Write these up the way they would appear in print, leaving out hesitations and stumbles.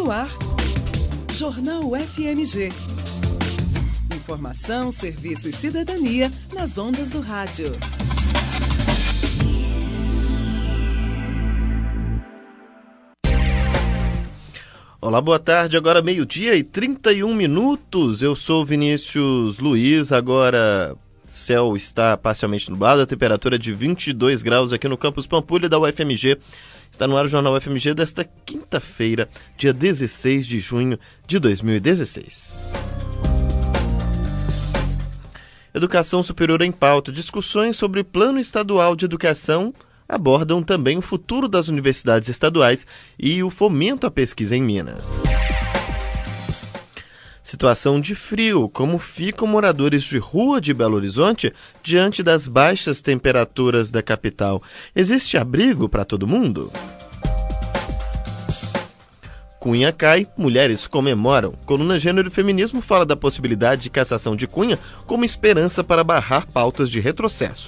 No ar, Jornal FMG. Informação, serviço e cidadania nas ondas do rádio. Olá, boa tarde. Agora 12:31. Eu sou Vinícius Luiz. Agora o céu está parcialmente nublado, a temperatura é de 22 graus aqui no campus Pampulha da UFMG. Está no ar o Jornal FMG desta quinta-feira, dia 16 de junho de 2016. Educação superior em pauta. Discussões sobre Plano Estadual de Educação abordam também o futuro das universidades estaduais e o fomento à pesquisa em Minas. Situação de frio. Como ficam moradores de rua de Belo Horizonte diante das baixas temperaturas da capital? Existe abrigo para todo mundo? Cunha cai, mulheres comemoram. Coluna Gênero e Feminismo fala da possibilidade de cassação de Cunha como esperança para barrar pautas de retrocesso.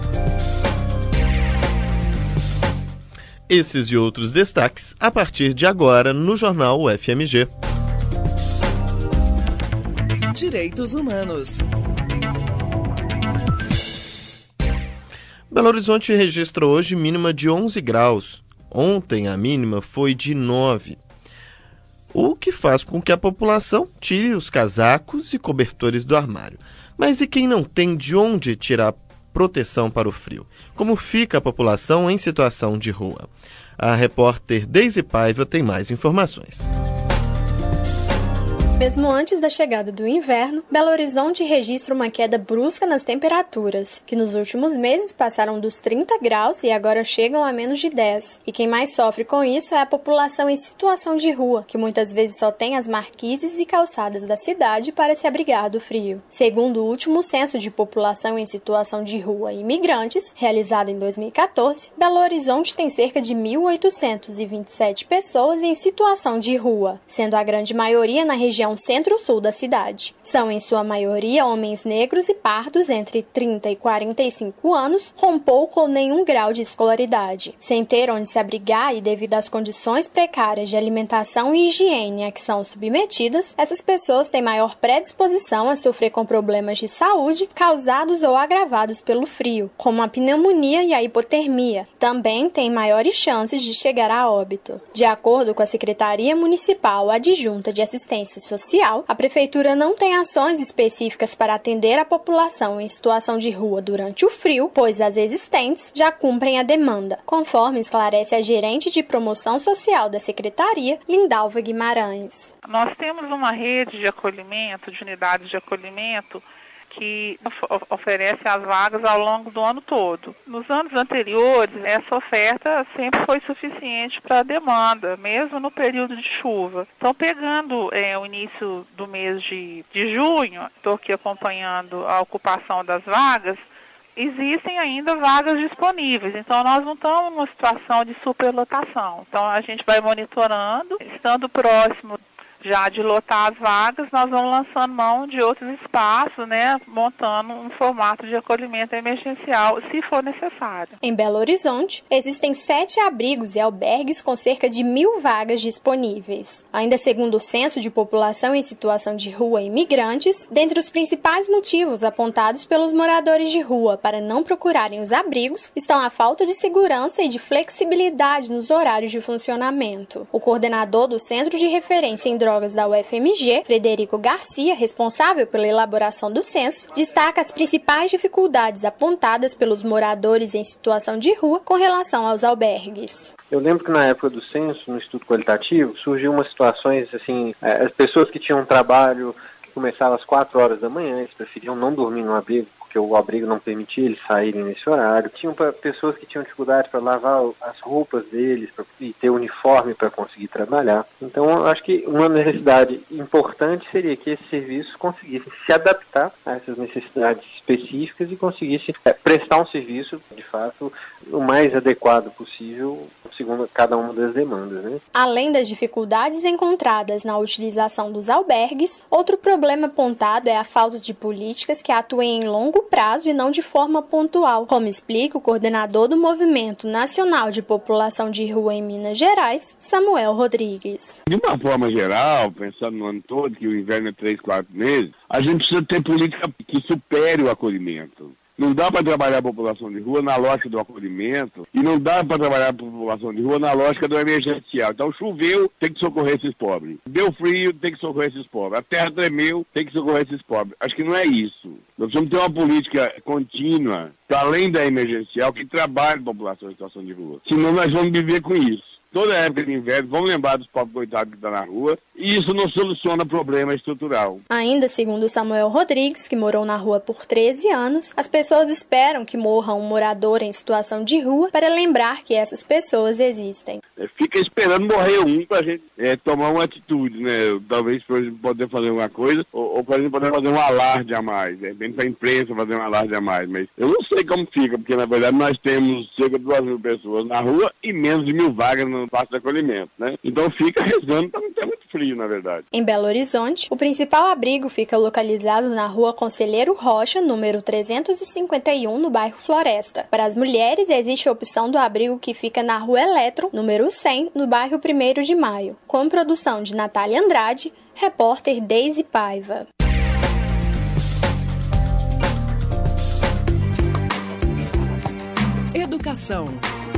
Esses e outros destaques a partir de agora no Jornal UFMG. Direitos Humanos. Belo Horizonte registrou hoje mínima de 11 graus. Ontem a mínima foi de 9. O que faz com que a população tire os casacos e cobertores do armário. Mas e quem não tem de onde tirar proteção para o frio? Como fica a população em situação de rua? A repórter Deise Paiva tem mais informações. Mesmo antes da chegada do inverno, Belo Horizonte registra uma queda brusca nas temperaturas, que nos últimos meses passaram dos 30 graus e agora chegam a menos de 10. E quem mais sofre com isso é a população em situação de rua, que muitas vezes só tem as marquises e calçadas da cidade para se abrigar do frio. Segundo o último censo de população em situação de rua e imigrantes, realizado em 2014, Belo Horizonte tem cerca de 1.827 pessoas em situação de rua, sendo a grande maioria na região centro-sul da cidade. São, em sua maioria, homens negros e pardos entre 30 e 45 anos, com pouco ou nenhum grau de escolaridade. Sem ter onde se abrigar e devido às condições precárias de alimentação e higiene a que são submetidas, essas pessoas têm maior predisposição a sofrer com problemas de saúde causados ou agravados pelo frio, como a pneumonia e a hipotermia. Também têm maiores chances de chegar a óbito. De acordo com a Secretaria Municipal Adjunta de Assistência Social, a Prefeitura não tem ações específicas para atender a população em situação de rua durante o frio, pois as existentes já cumprem a demanda, conforme esclarece a gerente de promoção social da Secretaria, Lindalva Guimarães. Nós temos uma rede de acolhimento, de unidades de acolhimento, que oferece as vagas ao longo do ano todo. Nos anos anteriores, essa oferta sempre foi suficiente para a demanda, mesmo no período de chuva. Então, pegando o início do mês de junho, estou aqui acompanhando a ocupação das vagas, existem ainda vagas disponíveis, então nós não estamos numa situação de superlotação. Então, a gente vai monitorando, estando próximo já de lotar as vagas, nós vamos lançando mão de outros espaços, montando um formato de acolhimento emergencial, se for necessário. Em Belo Horizonte, existem 7 abrigos e albergues com cerca de 1.000 vagas disponíveis. Ainda segundo o Censo de População em Situação de Rua e Imigrantes, dentre os principais motivos apontados pelos moradores de rua para não procurarem os abrigos, estão a falta de segurança e de flexibilidade nos horários de funcionamento. O coordenador do Centro de Referência em Drogas da UFMG, Frederico Garcia, responsável pela elaboração do censo, destaca as principais dificuldades apontadas pelos moradores em situação de rua com relação aos albergues. Eu lembro que na época do censo, no Instituto Qualitativo, surgiu umas situações assim, as pessoas que tinham um trabalho que começava às 4 horas da manhã, eles preferiam não dormir no abrigo, porque o abrigo não permitia eles saírem nesse horário. Tinham pessoas que tinham dificuldade para lavar as roupas deles e ter uniforme para conseguir trabalhar. Então, eu acho que uma necessidade importante seria que esses serviços conseguissem se adaptar a essas necessidades específicas e conseguissem prestar um serviço, de fato, o mais adequado possível, segundo cada uma das demandas, Além das dificuldades encontradas na utilização dos albergues, outro problema apontado é a falta de políticas que atuem em longo prazo e não de forma pontual, como explica o coordenador do Movimento Nacional de População de Rua em Minas Gerais, Samuel Rodrigues. De uma forma geral, pensando no ano todo, que o inverno é 3, 4 meses, a gente precisa ter política que supere o acolhimento. Não dá para trabalhar a população de rua na lógica do acolhimento e não dá para trabalhar a população de rua na lógica do emergencial. Então choveu, tem que socorrer esses pobres. Deu frio, tem que socorrer esses pobres. A terra tremeu, tem que socorrer esses pobres. Acho que não é isso. Nós precisamos ter uma política contínua, além da emergencial, que trabalhe a população em situação de rua. Senão nós vamos viver com isso. Toda época de inverno, vamos lembrar dos pobres coitados que estão na rua, e isso não soluciona problema estrutural. Ainda segundo Samuel Rodrigues, que morou na rua por 13 anos, as pessoas esperam que morra um morador em situação de rua para lembrar que essas pessoas existem. Fica esperando morrer um para a gente tomar uma atitude, né? Talvez para a gente poder fazer alguma coisa, ou para a gente poder fazer um alarde a mais, de repente para a imprensa fazer um alarde a mais, mas eu não sei como fica, porque na verdade nós temos cerca de 2.000 pessoas na rua e menos de 1.000 vagas no espaço de acolhimento, né? Então fica rezando para não ter muito frio, na verdade. Em Belo Horizonte, o principal abrigo fica localizado na rua Conselheiro Rocha, número 351, no bairro Floresta. Para as mulheres, existe a opção do abrigo que fica na rua Eletro, número 100, no bairro 1º de Maio. Com produção de Natália Andrade, repórter Deise Paiva. Educação.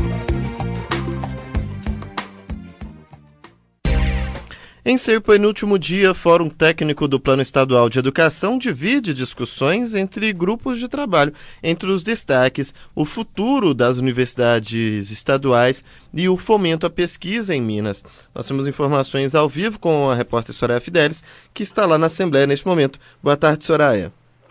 Em seu penúltimo dia, Fórum Técnico do Plano Estadual de Educação divide discussões entre grupos de trabalho. Entre os destaques, o futuro das universidades estaduais e o fomento à pesquisa em Minas. Nós temos informações ao vivo com a repórter Soraya Fidelis, que está lá na Assembleia neste momento. Boa tarde, Soraya.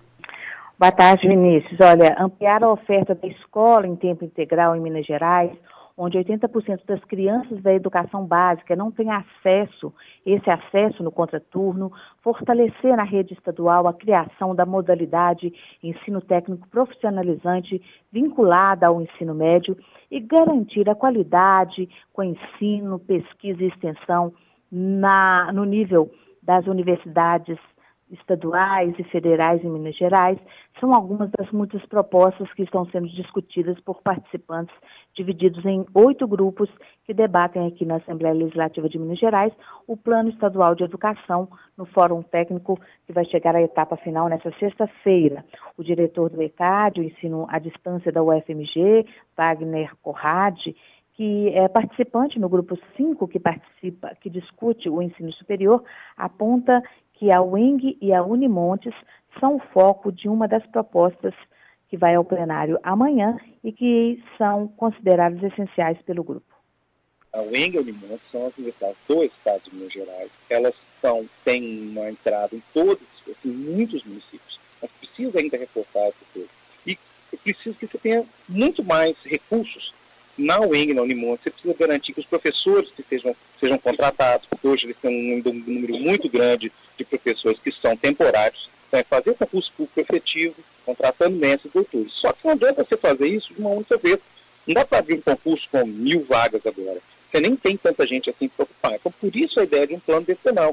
Boa tarde, Vinícius. Olha, ampliar a oferta da escola em tempo integral em Minas Gerais, onde 80% das crianças da educação básica não têm esse acesso no contraturno, fortalecer na rede estadual a criação da modalidade ensino técnico profissionalizante vinculada ao ensino médio e garantir a qualidade com ensino, pesquisa e extensão no nível das universidades estaduais e federais em Minas Gerais, são algumas das muitas propostas que estão sendo discutidas por participantes divididos em 8 grupos que debatem aqui na Assembleia Legislativa de Minas Gerais o Plano Estadual de Educação no Fórum Técnico que vai chegar à etapa final nesta sexta-feira. O diretor do ECAD, o Ensino à Distância da UFMG, Wagner Corradi, que é participante no grupo 5 que discute o ensino superior, aponta que a UENG e a Unimontes são o foco de uma das propostas que vai ao plenário amanhã e que são consideradas essenciais pelo grupo. A UENG e a Unimontes são as universidades do estado de Minas Gerais. Elas têm uma entrada em muitos municípios, mas precisa ainda reforçar essa coisa. E precisa que você tenha muito mais recursos na UENG e na Unimontes. Você precisa garantir que os professores que sejam contratados, porque hoje eles têm um número muito grande de professores que são temporários, então é fazer concurso público efetivo, contratando mestres e doutores. Só que não adianta você fazer isso de uma única vez. Não dá para abrir um concurso com 1.000 vagas agora. Você nem tem tanta gente assim para ocupar. Então, por isso a ideia de um plano decenal.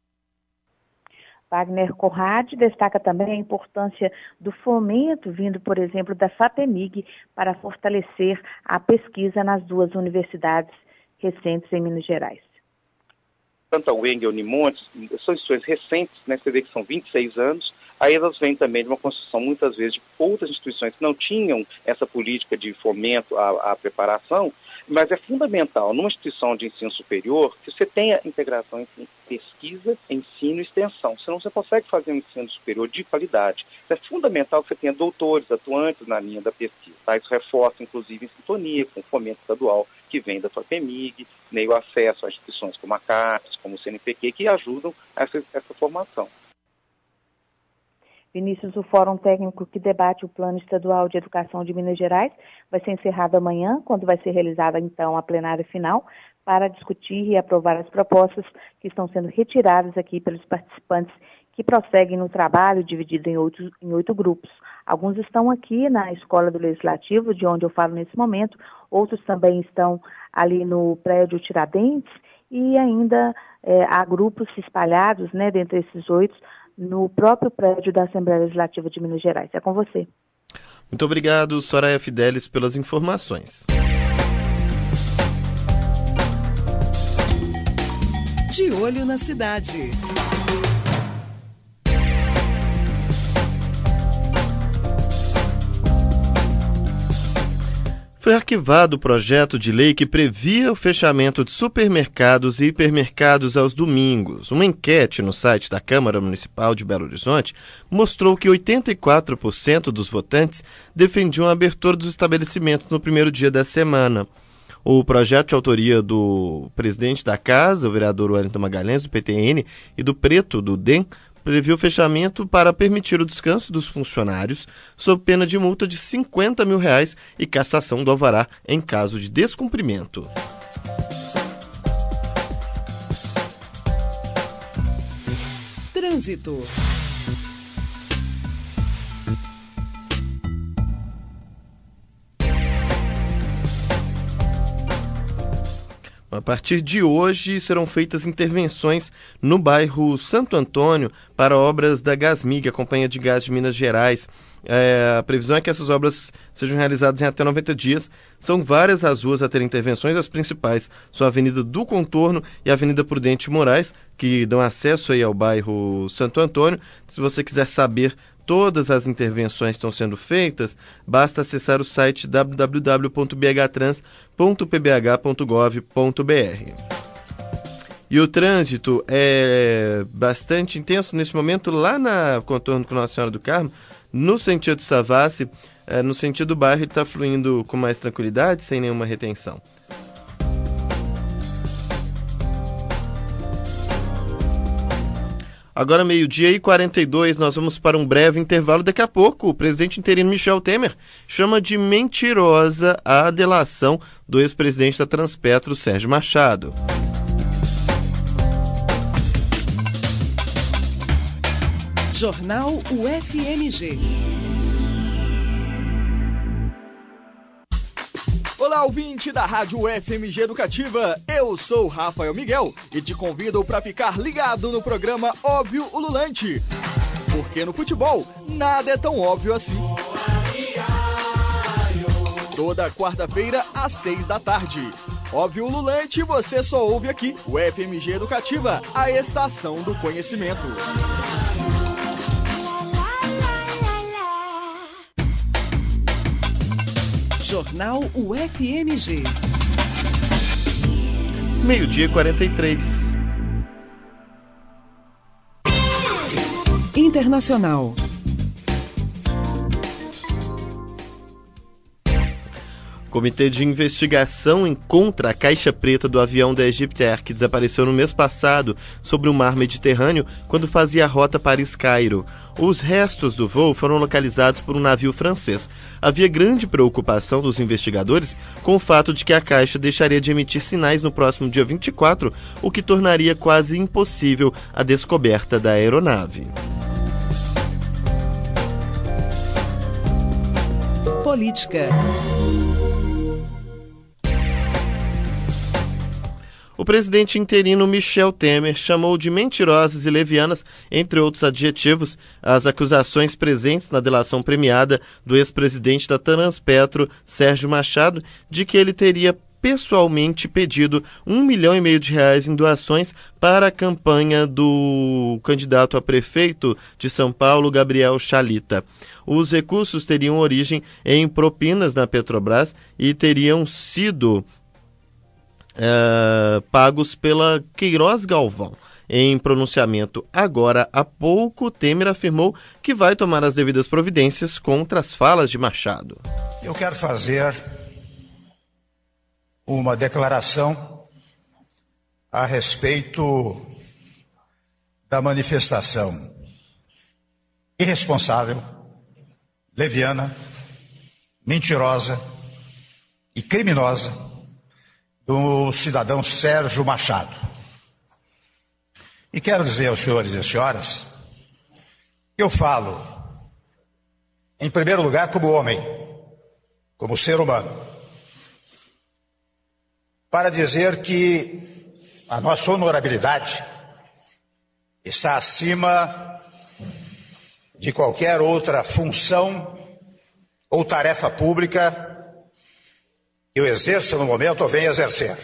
Wagner Corradi destaca também a importância do fomento vindo, por exemplo, da FAPEMIG para fortalecer a pesquisa nas 2 universidades recentes em Minas Gerais. Tanto a UENG e a Unimontes são instituições recentes, né? Você vê que são 26 anos, aí elas vêm também de uma construção, muitas vezes, de outras instituições que não tinham essa política de fomento à preparação, mas é fundamental, numa instituição de ensino superior, que você tenha integração entre pesquisa, ensino e extensão, senão você consegue fazer um ensino superior de qualidade. É fundamental que você tenha doutores atuantes na linha da pesquisa, tá? Isso reforça, inclusive, em sintonia com o fomento estadual que vem da FAPEMIG, né, o acesso a instituições como a CAPES, como o CNPq, que ajudam essa formação. Vinícius, o Fórum Técnico que debate o Plano Estadual de Educação de Minas Gerais vai ser encerrado amanhã, quando vai ser realizada, então, a plenária final, para discutir e aprovar as propostas que estão sendo retiradas aqui pelos participantes que prosseguem no trabalho dividido em 8 grupos. Alguns estão aqui na Escola do Legislativo, de onde eu falo nesse momento, outros também estão ali no prédio Tiradentes e ainda há grupos espalhados, né, dentre esses 8, no próprio prédio da Assembleia Legislativa de Minas Gerais. É com você. Muito obrigado, Soraya Fidelis, pelas informações. De olho na cidade. Foi arquivado o projeto de lei que previa o fechamento de supermercados e hipermercados aos domingos. Uma enquete no site da Câmara Municipal de Belo Horizonte mostrou que 84% dos votantes defendiam a abertura dos estabelecimentos no primeiro dia da semana. O projeto de autoria do presidente da Casa, o vereador Wellington Magalhães, do PTN, e do Preto, do DEM, previu o fechamento para permitir o descanso dos funcionários, sob pena de multa de R$50 mil e cassação do alvará em caso de descumprimento. Trânsito. A partir de hoje serão feitas intervenções no bairro Santo Antônio para obras da Gasmig, a Companhia de Gás de Minas Gerais. A previsão é que essas obras sejam realizadas em até 90 dias. São várias as ruas a ter intervenções, as principais são a Avenida do Contorno e a Avenida Prudente Moraes, que dão acesso aí ao bairro Santo Antônio. Se você quiser saber todas as intervenções que estão sendo feitas, basta acessar o site www.bhtrans.pbh.gov.br. E o trânsito é bastante intenso neste momento lá na Contorno com Nossa Senhora do Carmo, no sentido de Savassi, no sentido do bairro, ele está fluindo com mais tranquilidade, sem nenhuma retenção. Agora 12h42, nós vamos para um breve intervalo. Daqui a pouco, o presidente interino Michel Temer chama de mentirosa a delação do ex-presidente da Transpetro, Sérgio Machado. Jornal UFMG. Olá, ouvinte da Rádio UFMG Educativa, eu sou Rafael Miguel e te convido para ficar ligado no programa Óbvio Ululante, porque no futebol nada é tão óbvio assim. Toda quarta-feira às 6 da tarde. Óbvio Ululante você só ouve aqui, UFMG Educativa, a estação do conhecimento. Jornal UFMG. 12h43. Internacional. Comitê de investigação encontra a caixa preta do avião da Egyptair que desapareceu no mês passado sobre o mar Mediterrâneo quando fazia a rota Paris-Cairo. Os restos do voo foram localizados por um navio francês. Havia grande preocupação dos investigadores com o fato de que a caixa deixaria de emitir sinais no próximo dia 24, o que tornaria quase impossível a descoberta da aeronave. Política. O presidente interino Michel Temer chamou de mentirosas e levianas, entre outros adjetivos, as acusações presentes na delação premiada do ex-presidente da Transpetro, Sérgio Machado, de que ele teria pessoalmente pedido R$1,5 milhão em doações para a campanha do candidato a prefeito de São Paulo, Gabriel Chalita. Os recursos teriam origem em propinas na Petrobras e teriam sido pagos pela Queiroz Galvão. Em pronunciamento agora há pouco, Temer afirmou que vai tomar as devidas providências contra as falas de Machado. Eu quero fazer uma declaração a respeito da manifestação irresponsável, leviana, mentirosa e criminosa do cidadão Sérgio Machado. E quero dizer aos senhores e senhoras que eu falo, em primeiro lugar, como homem, como ser humano, para dizer que a nossa honorabilidade está acima de qualquer outra função ou tarefa pública que eu exerça no momento ou venha exercer.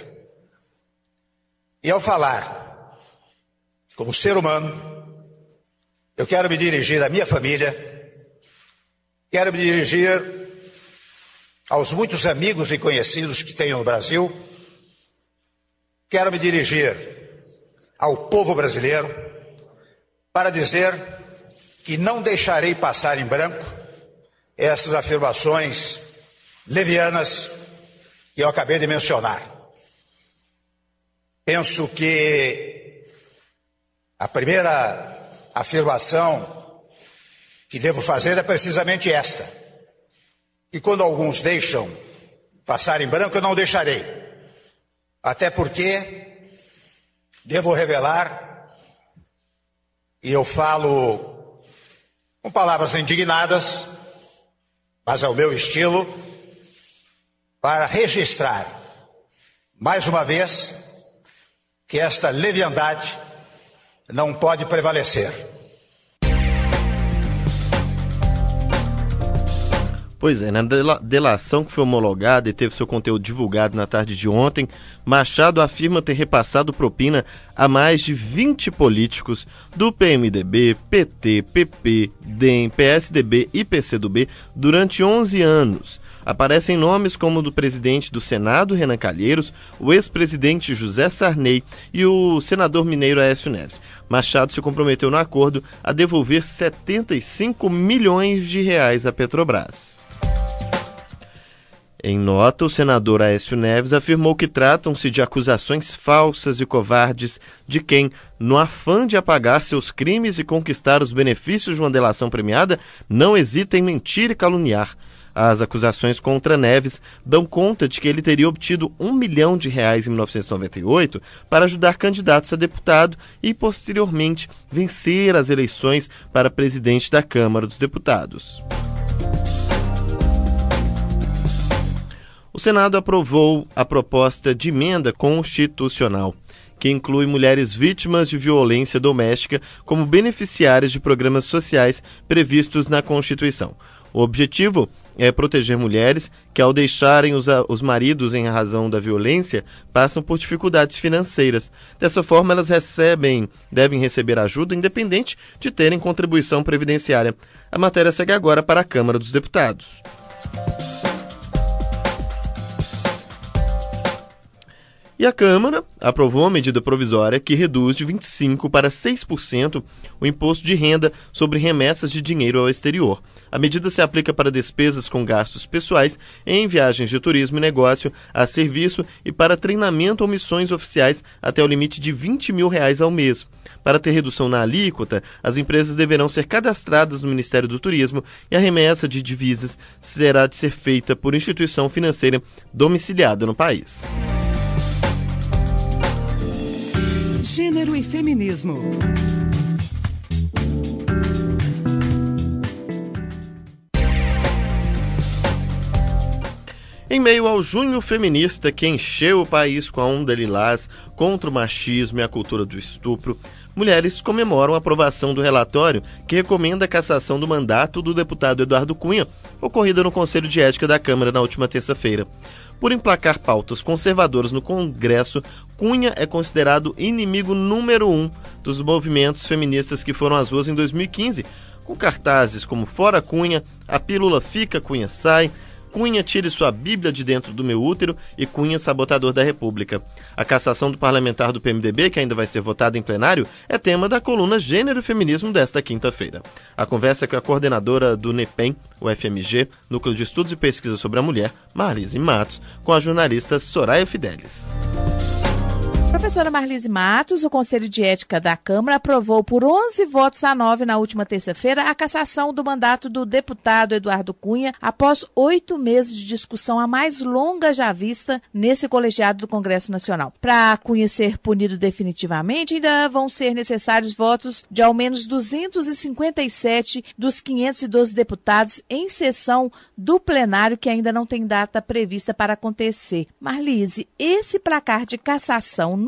E ao falar como ser humano, eu quero me dirigir à minha família, quero me dirigir aos muitos amigos e conhecidos que tenho no Brasil, quero me dirigir ao povo brasileiro para dizer que não deixarei passar em branco essas afirmações levianas que eu acabei de mencionar. Penso que a primeira afirmação que devo fazer é precisamente esta: que quando alguns deixam passar em branco, eu não deixarei. Até porque devo revelar, e eu falo com palavras indignadas, mas ao meu estilo, para registrar, mais uma vez, que esta leviandade não pode prevalecer. Pois é, na delação que foi homologada e teve seu conteúdo divulgado na tarde de ontem, Machado afirma ter repassado propina a mais de 20 políticos do PMDB, PT, PP, DEM, PSDB e PCdoB durante 11 anos. Aparecem nomes como o do presidente do Senado, Renan Calheiros, o ex-presidente José Sarney e o senador mineiro Aécio Neves. Machado se comprometeu no acordo a devolver 75 milhões de reais à Petrobras. Em nota, o senador Aécio Neves afirmou que tratam-se de acusações falsas e covardes de quem, no afã de apagar seus crimes e conquistar os benefícios de uma delação premiada, não hesita em mentir e caluniar. As acusações contra Neves dão conta de que ele teria obtido R$1 milhão em 1998 para ajudar candidatos a deputado e, posteriormente, vencer as eleições para presidente da Câmara dos Deputados. O Senado aprovou a proposta de emenda constitucional, que inclui mulheres vítimas de violência doméstica como beneficiárias de programas sociais previstos na Constituição. O objetivo é proteger mulheres que, ao deixarem os maridos em razão da violência, passam por dificuldades financeiras. Dessa forma, elas devem receber ajuda independente de terem contribuição previdenciária. A matéria segue agora para a Câmara dos Deputados. E a Câmara aprovou uma medida provisória que reduz de 25% para 6% o imposto de renda sobre remessas de dinheiro ao exterior. A medida se aplica para despesas com gastos pessoais em viagens de turismo e negócio, a serviço e para treinamento ou missões oficiais até o limite de R$20 mil ao mês. Para ter redução na alíquota, as empresas deverão ser cadastradas no Ministério do Turismo e a remessa de divisas terá de ser feita por instituição financeira domiciliada no país. Gênero e feminismo. Em meio ao junho feminista que encheu o país com a onda lilás contra o machismo e a cultura do estupro, mulheres comemoram a aprovação do relatório que recomenda a cassação do mandato do deputado Eduardo Cunha, ocorrida no Conselho de Ética da Câmara na última terça-feira. Por emplacar pautas conservadoras no Congresso, Cunha é considerado inimigo número 1 dos movimentos feministas que foram às ruas em 2015, com cartazes como Fora Cunha, A Pílula Fica, Cunha Sai, Cunha tire sua Bíblia de dentro do meu útero e Cunha sabotador da República. A cassação do parlamentar do PMDB, que ainda vai ser votada em plenário, é tema da coluna Gênero e Feminismo desta quinta-feira. A conversa é com a coordenadora do NEPEM, o FMG, Núcleo de Estudos e Pesquisa sobre a Mulher, Marlise Matos, com a jornalista Soraya Fidelis. Professora Marlise Matos, o Conselho de Ética da Câmara aprovou por 11 votos a 9 na última terça-feira a cassação do mandato do deputado Eduardo Cunha após 8 meses de discussão, a mais longa já vista nesse colegiado do Congresso Nacional. Para Cunha ser punido definitivamente, ainda vão ser necessários votos de ao menos 257 dos 512 deputados em sessão do plenário, que ainda não tem data prevista para acontecer. Marlise, esse placar de cassação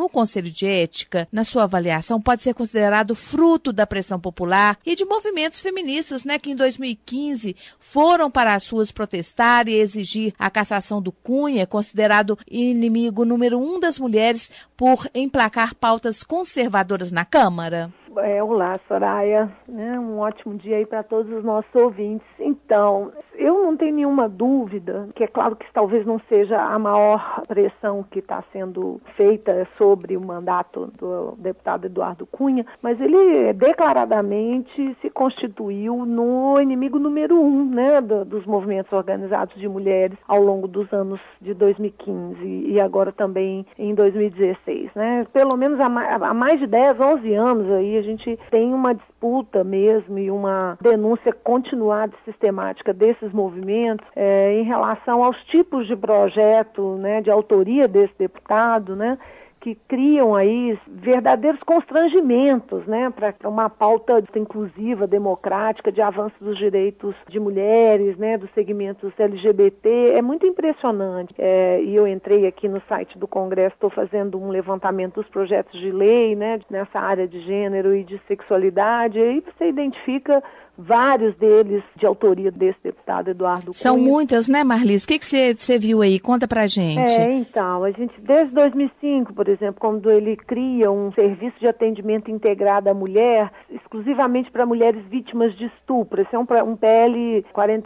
no Conselho de Ética, na sua avaliação, pode ser considerado fruto da pressão popular e de movimentos feministas, né, que em 2015 foram para as ruas protestar e exigir a cassação do Cunha, considerado inimigo número 1 das mulheres por emplacar pautas conservadoras na Câmara? Olá, Soraya, um ótimo dia aí para todos os nossos ouvintes. Então, eu não tenho nenhuma dúvida, que é claro que talvez não seja a maior pressão que está sendo feita sobre o mandato do deputado Eduardo Cunha, mas ele declaradamente se constituiu no inimigo número 1, dos movimentos organizados de mulheres ao longo dos anos de 2015 e agora também em 2016, Pelo menos há mais de 10, 11 anos aí, a gente tem uma disputa mesmo e uma denúncia continuada e sistemática desses movimentos em relação aos tipos de projeto, de autoria desse deputado, que criam aí verdadeiros constrangimentos, para uma pauta inclusiva, democrática, de avanço dos direitos de mulheres, dos segmentos LGBT. É muito impressionante. E eu entrei aqui no site do Congresso, estou fazendo um levantamento dos projetos de lei, nessa área de gênero e de sexualidade, e aí você identifica vários deles de autoria desse deputado Eduardo Cunha. São muitas, Marlise? O que você viu aí? Conta pra gente. Então, a gente, desde 2005, por exemplo, quando ele cria um serviço de atendimento integrado à mulher, exclusivamente para mulheres vítimas de estupro. Esse é um PL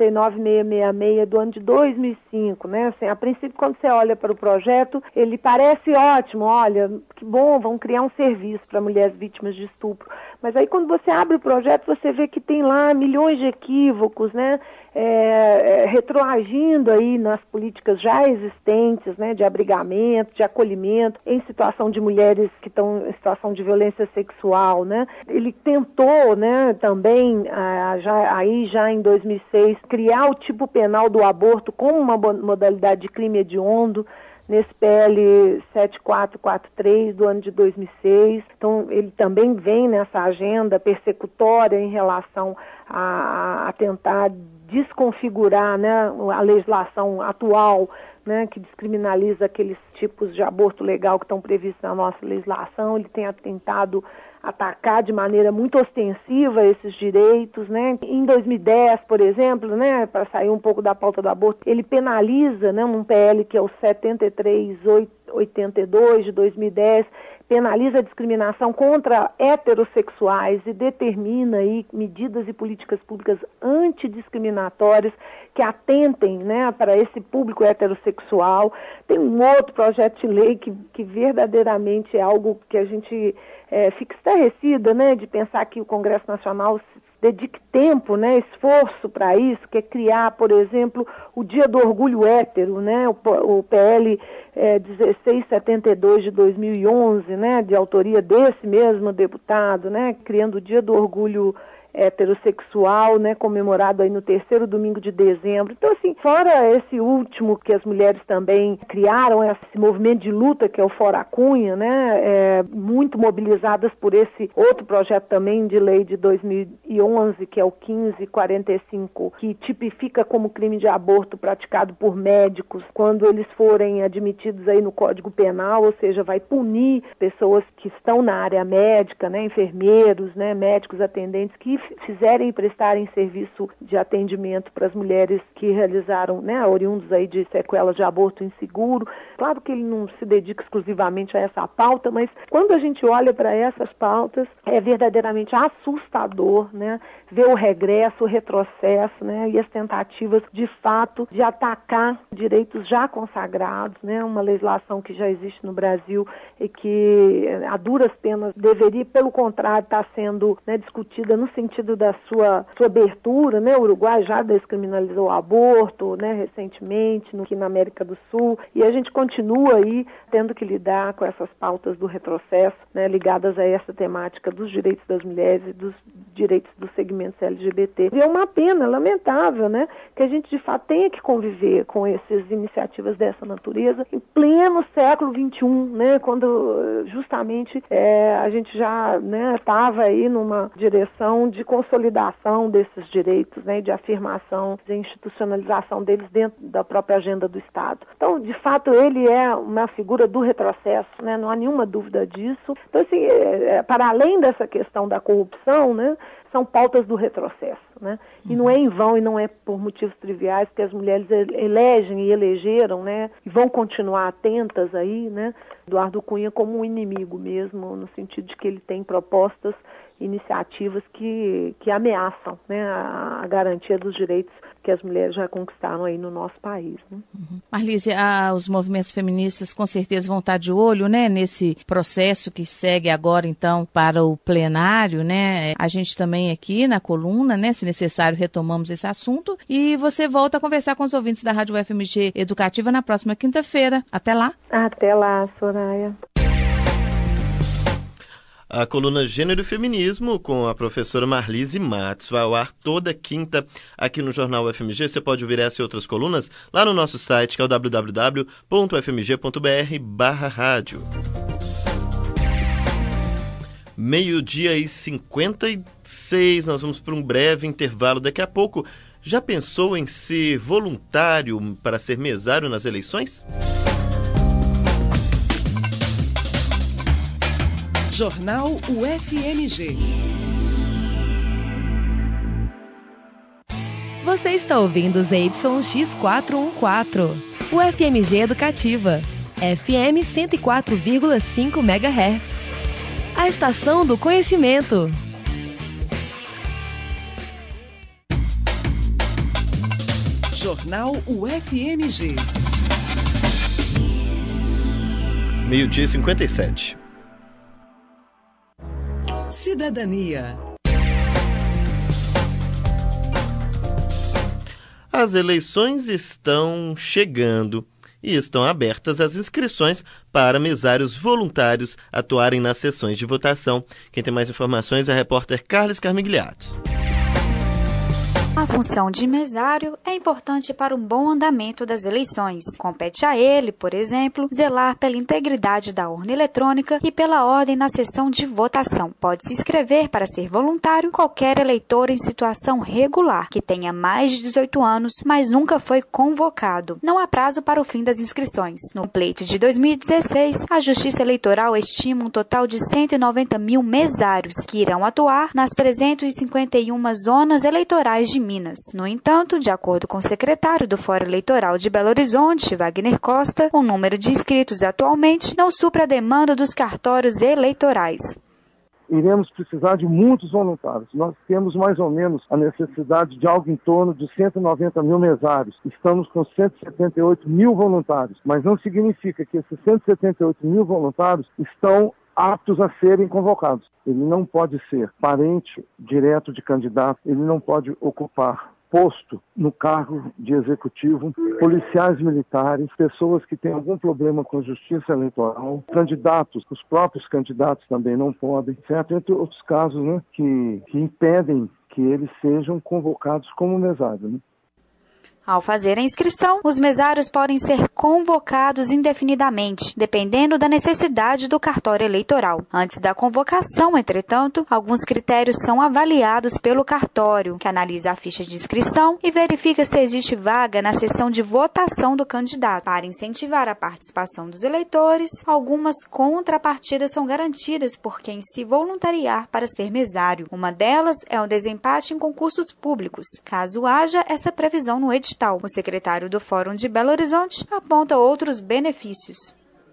49666 do ano de 2005, Assim, a princípio, quando você olha para o projeto, ele parece ótimo, olha, que bom, vão criar um serviço para mulheres vítimas de estupro. Mas aí, quando você abre o projeto, você vê que tem lá milhões de equívocos, retroagindo aí nas políticas já existentes, de abrigamento, de acolhimento, em situação de mulheres que estão em situação de violência sexual, Ele tentou, também, já em 2006, criar o tipo penal do aborto como uma modalidade de crime hediondo, nesse PL 7443 do ano de 2006. Então, ele também vem nessa agenda persecutória em relação a tentar desconfigurar a legislação atual, que descriminaliza aqueles tipos de aborto legal que estão previstos na nossa legislação. Ele tem tentado atacar de maneira muito ostensiva esses direitos, Em 2010, por exemplo, para sair um pouco da pauta do aborto, ele penaliza, um PL que é o 7382 de 2010, penaliza a discriminação contra heterossexuais e determina aí medidas e políticas públicas antidiscriminatórias que atentem, para esse público heterossexual. Tem um outro projeto de lei que verdadeiramente é algo que a gente fica estarrecida, de pensar que o Congresso Nacional dedique tempo, esforço para isso, que é criar, por exemplo, o Dia do Orgulho Hétero, o PL 1672 de 2011, de autoria desse mesmo deputado, criando o Dia do Orgulho heterossexual, comemorado aí no 3º domingo de dezembro. Então, assim, fora esse último que as mulheres também criaram, esse movimento de luta que é o Fora Cunha, muito mobilizadas por esse outro projeto também de lei de 2011, que é o 1545, que tipifica como crime de aborto praticado por médicos quando eles forem admitidos aí no Código Penal, ou seja, vai punir pessoas que estão na área médica, enfermeiros, médicos atendentes que fizerem e prestarem serviço de atendimento para as mulheres que realizaram, oriundos aí de sequelas de aborto inseguro. Claro que ele não se dedica exclusivamente a essa pauta, mas quando a gente olha para essas pautas, é verdadeiramente assustador, ver o regresso, o retrocesso, e as tentativas, de fato, de atacar direitos já consagrados, uma legislação que já existe no Brasil e que, a duras penas, deveria, pelo contrário, estar sendo discutida no sentido da sua abertura, O Uruguai já descriminalizou o aborto, recentemente, aqui na América do Sul, e a gente continua aí tendo que lidar com essas pautas do retrocesso, ligadas a essa temática dos direitos das mulheres e dos direitos dos segmentos LGBT. E é uma pena, lamentável, que a gente de fato tenha que conviver com essas iniciativas dessa natureza em pleno século XXI, quando justamente a gente já estava aí numa direção de consolidação desses direitos, né, de afirmação, de institucionalização deles dentro da própria agenda do Estado. Então, de fato, ele é uma figura do retrocesso, né, não há nenhuma dúvida disso. Então, assim, para além dessa questão da corrupção, né, são pautas do retrocesso, né? E não é em vão e não é por motivos triviais que as mulheres elegem e elegeram, né? E vão continuar atentas aí, né? Eduardo Cunha como um inimigo mesmo, no sentido de que ele tem propostas, iniciativas que ameaçam, né, a garantia dos direitos que as mulheres já conquistaram aí no nosso país, né? Marlise, os movimentos feministas com certeza vão estar de olho, né, nesse processo que segue agora, então, para o plenário, né? A gente também aqui na coluna, né, se necessário, retomamos esse assunto e você volta a conversar com os ouvintes da Rádio UFMG Educativa na próxima quinta-feira. Até lá. Até lá, Soraya. A coluna Gênero e Feminismo com a professora Marlise Matos vai ao ar toda quinta aqui no Jornal UFMG. Você pode ouvir essa e outras colunas lá no nosso site, que é o www.ufmg.br/rádio. 12:56, nós vamos para um breve intervalo daqui a pouco. Já pensou em ser voluntário para ser mesário nas eleições? Jornal UFMG. Você está ouvindo ZYX414, UFMG Educativa, FM 104,5 MHz. A estação do conhecimento. Jornal UFMG. 12:57. Cidadania. As eleições estão chegando e estão abertas as inscrições para mesários voluntários atuarem nas sessões de votação. Quem tem mais informações é a repórter Carles Carmigliato. A função de mesário é importante para um bom andamento das eleições. Compete a ele, por exemplo, zelar pela integridade da urna eletrônica e pela ordem na sessão de votação. Pode se inscrever para ser voluntário qualquer eleitor em situação regular, que tenha mais de 18 anos, mas nunca foi convocado. Não há prazo para o fim das inscrições. No pleito de 2016, a Justiça Eleitoral estima um total de 190 mil mesários, que irão atuar nas 351 zonas eleitorais de Minas. No entanto, de acordo com o secretário do Fórum Eleitoral de Belo Horizonte, Wagner Costa, o número de inscritos atualmente não supre a demanda dos cartórios eleitorais. Iremos precisar de muitos voluntários. Nós temos mais ou menos a necessidade de algo em torno de 190 mil mesários. Estamos com 178 mil voluntários, mas não significa que esses 178 mil voluntários estão aptos a serem convocados. Ele não pode ser parente direto de candidato, ele não pode ocupar posto no cargo de executivo, policiais militares, pessoas que têm algum problema com a justiça eleitoral, candidatos, os próprios candidatos também não podem, certo? Entre outros casos, né, que impedem que eles sejam convocados como mesário, né? Ao fazer a inscrição, os mesários podem ser convocados indefinidamente, dependendo da necessidade do cartório eleitoral. Antes da convocação, entretanto, alguns critérios são avaliados pelo cartório, que analisa a ficha de inscrição e verifica se existe vaga na sessão de votação do candidato. Para incentivar a participação dos eleitores, algumas contrapartidas são garantidas por quem se voluntariar para ser mesário. Uma delas é o desempate em concursos públicos, caso haja essa previsão no edital. O secretário do Fórum de Belo Horizonte aponta outros benefícios.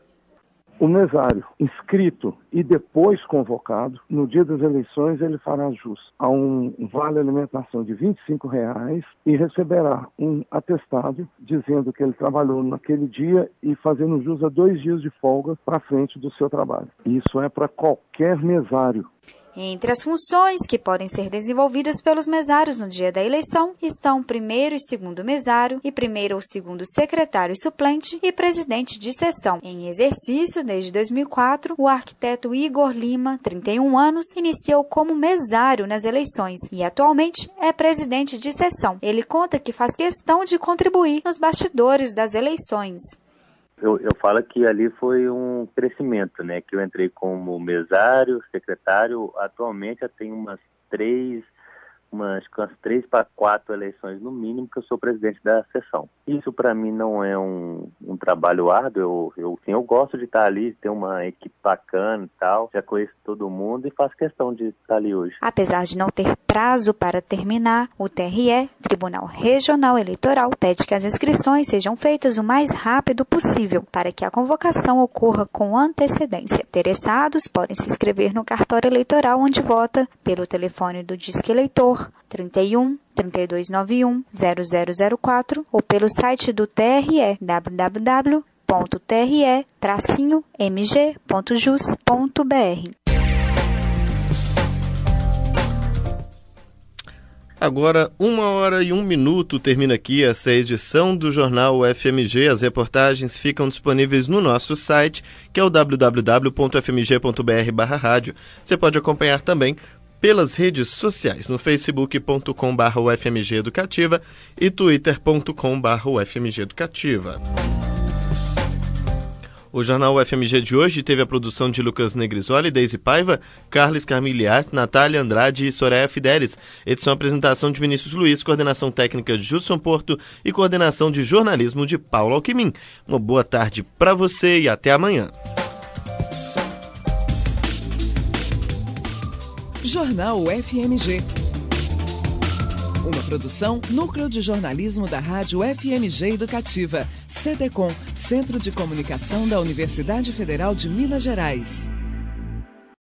O mesário inscrito e depois convocado, no dia das eleições ele fará jus a um vale alimentação de R$ 25 e receberá um atestado dizendo que ele trabalhou naquele dia e fazendo jus a 2 dias de folga para frente do seu trabalho. Isso é para qualquer mesário. Entre as funções que podem ser desenvolvidas pelos mesários no dia da eleição estão primeiro e segundo mesário e primeiro ou segundo secretário suplente e presidente de sessão. Em exercício desde 2004, o arquiteto Igor Lima, 31 anos, iniciou como mesário nas eleições e atualmente é presidente de sessão. Ele conta que faz questão de contribuir nos bastidores das eleições. Eu falo que ali foi um crescimento, né? Que eu entrei como mesário, secretário, atualmente eu tenho umas umas 3 para 4 eleições no mínimo que eu sou presidente da sessão. Isso para mim não é um trabalho árduo, eu gosto de estar ali, ter uma equipe bacana e tal, já conheço todo mundo e faço questão de estar ali hoje. Apesar de não ter prazo para terminar, o TRE, Tribunal Regional Eleitoral, pede que as inscrições sejam feitas o mais rápido possível para que a convocação ocorra com antecedência. Interessados podem se inscrever no cartório eleitoral onde vota pelo telefone do Disque Eleitor 31 3291 0004 ou pelo site do TRE www.tre-mg.jus.br. Agora, 1h01, termina aqui essa edição do Jornal UFMG. As reportagens ficam disponíveis no nosso site, que é o www.fmg.br/rádio. Você pode acompanhar também pelas redes sociais, no facebook.com/UFMG Educativa e twitter.com/UFMG Educativa. O Jornal UFMG de hoje teve a produção de Lucas Negrisoli, Deise Paiva, Carlos Carmiliar, Natália Andrade e Soraya Fidelis. Edição e apresentação de Vinícius Luiz, coordenação técnica de Judson Porto e coordenação de jornalismo de Paulo Alquimim. Uma boa tarde para você e até amanhã. Jornal UFMG. Uma produção, Núcleo de Jornalismo da Rádio FMG Educativa, CDCom, Centro de Comunicação da Universidade Federal de Minas Gerais.